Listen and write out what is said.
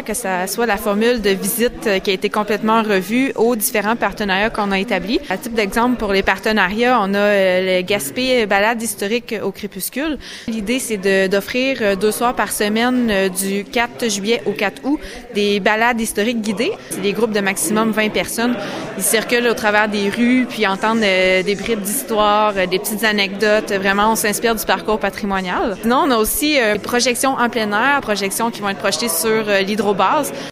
que ça soit la formule de visite qui a été complètement revue aux différents partenariats qu'on a établis. À titre d'exemple, pour les partenariats, on a le Gaspé balade historique au crépuscule. L'idée, c'est d'offrir 2 soirs par semaine du 4 juillet au 4 août des balades historiques guidées. C'est des groupes de maximum 20 personnes. Ils circulent au travers des rues puis entendent des bribes d'histoire, des petites anecdotes. Vraiment, on s'inspire du parcours patrimonial. Sinon, on a aussi des projections en plein air, projections qui vont être projetées sur l'hydrobase.